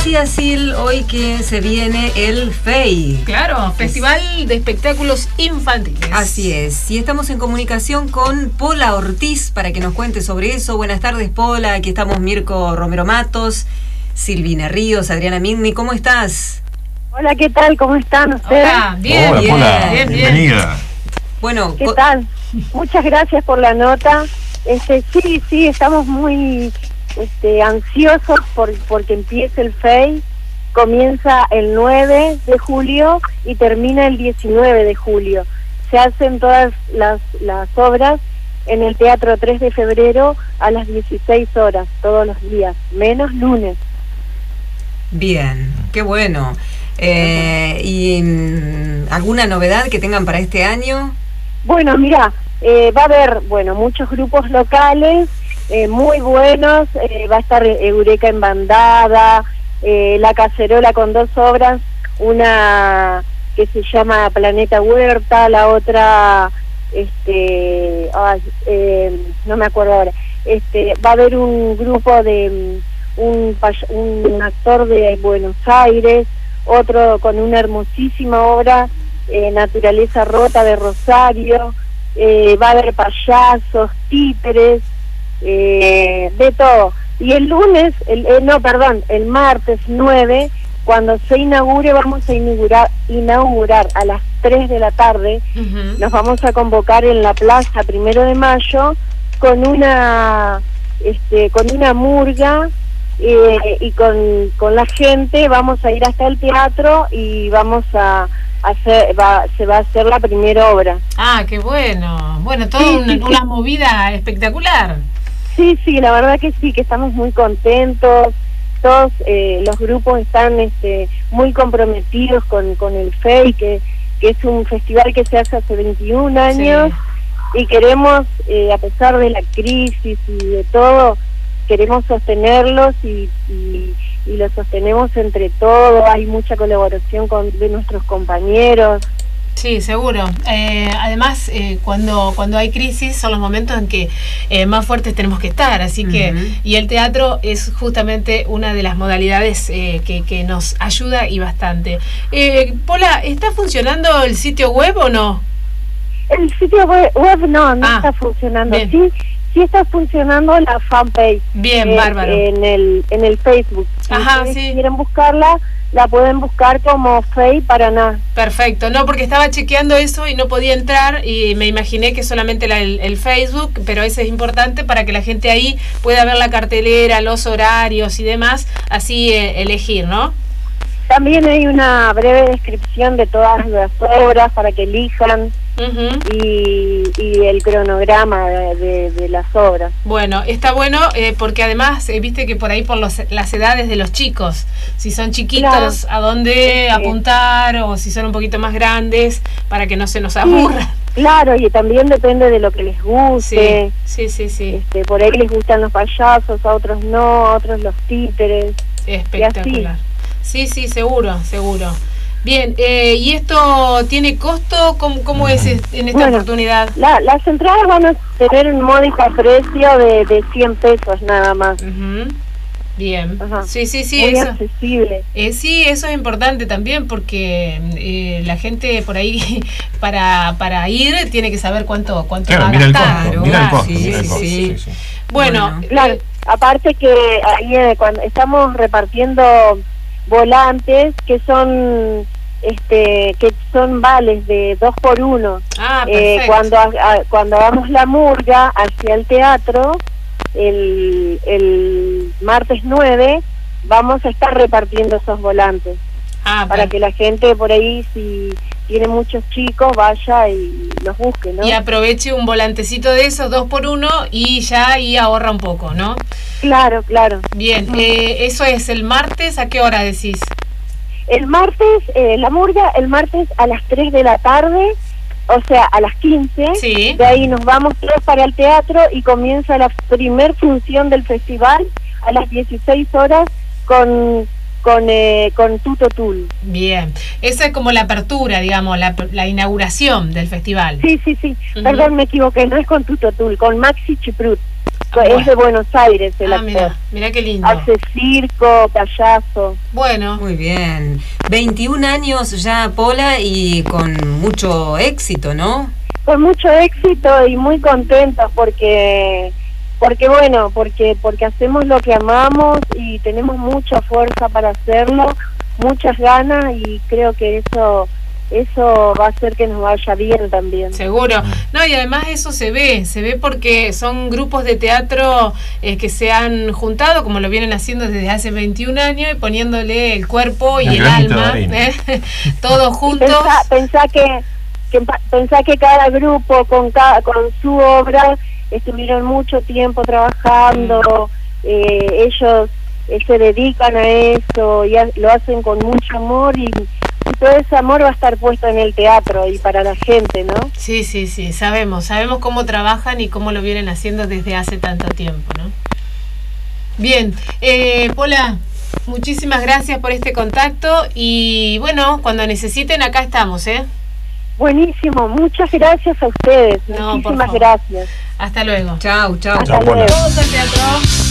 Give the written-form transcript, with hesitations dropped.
decía Sil hoy que se viene el FEI. Claro, Festival de Espectáculos Infantiles. Así es. Y estamos en comunicación con Pola Ortiz para que nos cuente sobre eso. Buenas tardes, Pola. Aquí estamos Mirko Romero Matos, Silvina Ríos, Adriana Midney. ¿Cómo estás? Hola, ¿qué tal? ¿Cómo están ustedes? Hola, bien, Hola, bien, Pola, bien, bienvenida. Bueno, ¿Qué tal? Muchas gracias por la nota. Sí, estamos muy ansiosos porque empiece el FEI. Comienza el 9 de julio y termina el 19 de julio. Se hacen todas las obras en el Teatro 3 de Febrero a las 16 horas, todos los días, menos lunes. Bien, qué bueno. ¿Y alguna novedad que tengan para este año? Bueno, mira, va a haber muchos grupos locales muy buenos. Va a estar Eureka en Bandada, La Cacerola con 2 obras, una que se llama Planeta Huerta, la otra no me acuerdo ahora. Va a haber un grupo de un actor de Buenos Aires, otro con una hermosísima obra, Naturaleza Rota de Rosario. Va a haber payasos, títeres, de todo. Y el lunes, el martes 9, cuando se inaugure, vamos a inaugurar a las 3 de la tarde. Nos vamos a convocar en la Plaza 1 de Mayo con una murga, y con la gente vamos a ir hasta el teatro y vamos se va a hacer la primera obra. Ah, qué bueno. Bueno, toda una movida espectacular. Sí, la verdad que sí, que estamos muy contentos. Todos los grupos están muy comprometidos con el FEI, que es un festival que se hace hace 21 años, y queremos, a pesar de la crisis y de todo, queremos sostenerlos y los sostenemos entre todos. Hay mucha colaboración de nuestros compañeros. Sí, seguro. Además, cuando hay crisis son los momentos en que más fuertes tenemos que estar, así que, y el teatro es justamente una de las modalidades que nos ayuda y bastante. Pola, ¿está funcionando el sitio web o no? El sitio web no está funcionando. Bien. Sí está funcionando la fanpage. Bien, bárbaro. En el Facebook. Si quieren buscarla, la pueden buscar como FEI Paraná. Perfecto, no, porque estaba chequeando eso y no podía entrar y me imaginé que solamente el Facebook, pero eso es importante para que la gente ahí pueda ver la cartelera, los horarios y demás, así elegir, ¿no? También hay una breve descripción de todas las obras para que elijan. Y el cronograma de las obras. Bueno, está bueno porque además viste que por ahí por las edades de los chicos, si son chiquitos, a dónde apuntar, o si son un poquito más grandes, para que no se nos aburra. Claro, y también depende de lo que les guste. Sí. Por ahí les gustan los payasos, a otros no, a otros los títeres. Espectacular. Sí, seguro. Bien, ¿y esto tiene costo? ¿Cómo es en esta oportunidad? Las entradas van a tener un módico precio de 100 pesos nada más. Bien. Sí, muy eso accesible. Sí, eso es importante también porque la gente por ahí para ir tiene que saber cuánto va a gastar. Mira el costo. Sí. Bueno, claro, aparte que ahí cuando estamos repartiendo volantes que son vales de 2 por 1. Cuando hagamos la murga hacia el teatro el martes 9, vamos a estar repartiendo esos volantes para que la gente por ahí, si tiene muchos chicos, vaya y los busque, ¿no? Y aproveche un volantecito de esos 2 por 1 y ya ahí ahorra un poco, ¿no? Claro. Bien, eso es el martes, ¿a qué hora decís? El martes, la murga, el martes a las 3 de la tarde, o sea, a las 15. Sí. De ahí nos vamos todos para el teatro y comienza la primer función del festival a las 16 horas con Tuto Tul. Bien, esa es como la apertura, digamos, la inauguración del festival. Sí. Perdón, me equivoqué, no es con Tuto Tul, con Maxi Chiprut. Es de Buenos Aires el actor. Mira qué lindo. Hace circo, payaso. Bueno. Muy bien. 21 años ya, Pola, y con mucho éxito, ¿no? Con mucho éxito y muy contentos porque hacemos lo que amamos y tenemos mucha fuerza para hacerlo, muchas ganas, y creo que eso va a hacer que nos vaya bien también. Seguro. No, y además eso se ve porque son grupos de teatro que se han juntado, como lo vienen haciendo desde hace 21 años, y poniéndole el cuerpo y el alma, todos juntos. Pensá que cada grupo con su obra estuvieron mucho tiempo trabajando, ellos se dedican a eso y lo hacen con mucho amor, y todo ese amor va a estar puesto en el teatro y para la gente, ¿no? Sí, sabemos cómo trabajan y cómo lo vienen haciendo desde hace tanto tiempo, ¿no? Bien, Pola, muchísimas gracias por este contacto y bueno, cuando necesiten acá estamos, ¿eh? Buenísimo, muchas gracias a ustedes, muchísimas gracias. Hasta luego. Chau. Hasta luego. Todos al teatro.